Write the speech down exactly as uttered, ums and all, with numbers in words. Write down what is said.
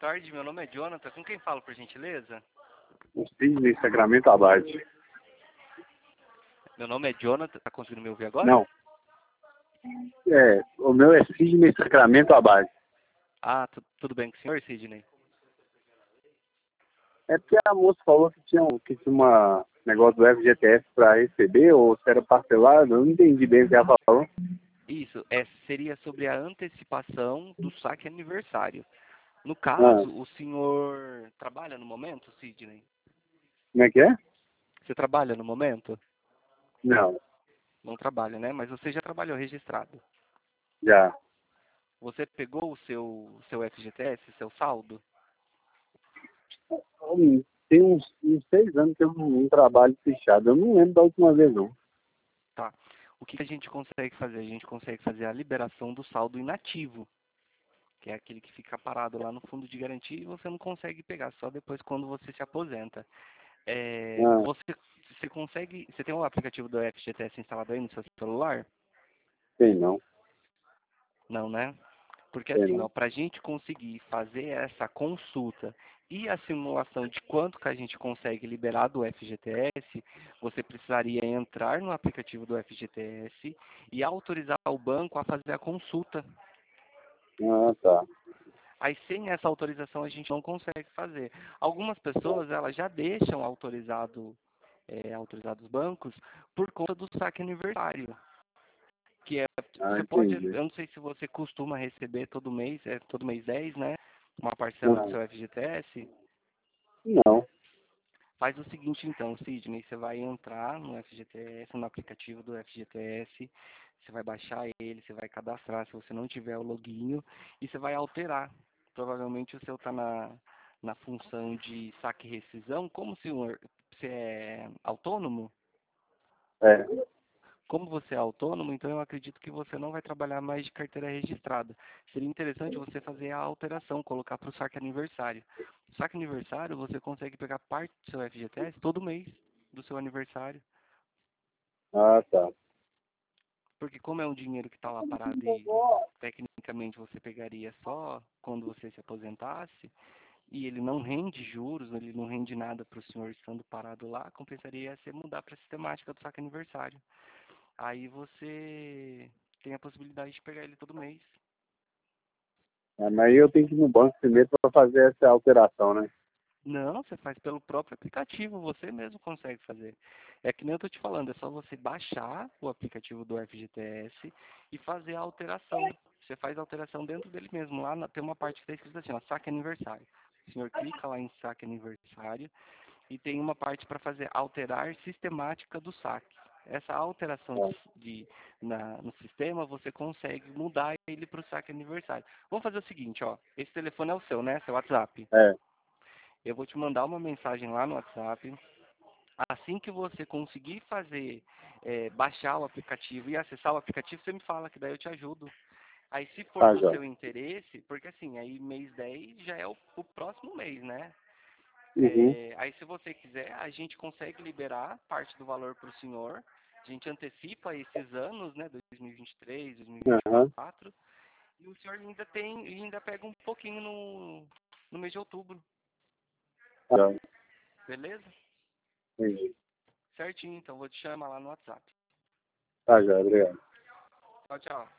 tarde, meu nome é Jonathan. Com quem falo, por gentileza? O Sidney Sacramento Abade. Meu nome é Jonathan. Tá conseguindo me ouvir agora? Não. É, o meu é Sidney Sacramento Abade. Ah, tu- tudo bem com o senhor, Sidney? É porque a moça falou que tinha, um- que tinha uma negócio do F G T S para receber, ou se era parcelado, eu não entendi bem o que ela falou. Isso, é, seria sobre a antecipação do saque aniversário. No Ah, caso, o senhor trabalha no momento, Sidney? como é que é? Você trabalha no momento? Não, Não trabalha, né? Mas você já trabalhou registrado. já. Você pegou o seu, seu F G T S, seu saldo? Hum, Tem uns, uns seis anos que eu não, não trabalho fechado. Eu não lembro da última vez, não. Tá. O que a gente consegue fazer? A gente consegue fazer a liberação do saldo inativo, que é aquele que fica parado lá no fundo de garantia e você não consegue pegar, só depois quando você se aposenta. É, Ah, você, você consegue, você tem o aplicativo do F G T S instalado aí no seu celular? tem não. Não, né? Porque Tem assim, não. ó, para a gente conseguir fazer essa consulta e a simulação de quanto que a gente consegue liberar do F G T S, você precisaria entrar no aplicativo do F G T S e autorizar o banco a fazer a consulta. Ah, tá. Aí sem essa autorização a gente não consegue fazer. Algumas pessoas elas já deixam autorizado, é, autorizados os bancos por conta do saque aniversário. Que é, Ah, você pode, entendi. eu não sei se você costuma receber todo mês, é todo mês dez, né? Uma parcela do Ah, seu F G T S. não. Faz o seguinte então, Sidney, você vai entrar no F G T S, no aplicativo do F G T S, você vai baixar ele, você vai cadastrar se você não tiver o login e você vai alterar. Provavelmente o seu está na, na função de saque e rescisão. Como se o- você é autônomo, É. como você é autônomo, então eu acredito que você não vai trabalhar mais de carteira registrada. Seria interessante você fazer a alteração, colocar para o saque aniversário. O saque aniversário, você consegue pegar parte do seu F G T S todo mês do seu aniversário. Ah, tá. Porque como é um dinheiro que está lá parado e tecnicamente você pegaria só quando você se aposentasse, e ele não rende juros, ele não rende nada para o senhor estando parado lá, compensaria você mudar para a sistemática do saque aniversário. Aí você tem a possibilidade de pegar ele todo mês. É, mas aí eu tenho que ir no banco primeiro para fazer essa alteração, né? Não, você faz pelo próprio aplicativo, você mesmo consegue fazer. É que nem eu tô te falando, é só você baixar o aplicativo do F G T S e fazer a alteração. Você faz a alteração dentro dele mesmo. Lá na- tem uma parte que está escrito assim, ó, saque aniversário. O senhor clica lá em saque aniversário e tem uma parte para fazer alterar sistemática do saque. Essa alteração de, de- na- no sistema, você consegue mudar ele para o saque aniversário. Vamos fazer o seguinte, ó. Esse telefone é o seu, né? Seu WhatsApp. É. Eu vou te mandar uma mensagem lá no WhatsApp. Assim que você conseguir fazer, é, baixar o aplicativo e acessar o aplicativo, você me fala, que daí eu te ajudo. Aí se for Tá, do já. seu interesse, porque assim, aí mês dez já é o, o próximo mês, né? Uhum. É, aí se você quiser, a gente consegue liberar parte do valor para o senhor. A gente antecipa esses anos, né? dois mil e vinte e três, Aham. dois mil e vinte e quatro. E o senhor ainda tem, ainda pega um pouquinho no, no mês de outubro, Já. beleza? Entendi. Certinho, então vou te chamar lá no WhatsApp. Tá, já. Obrigado. Tchau, tchau.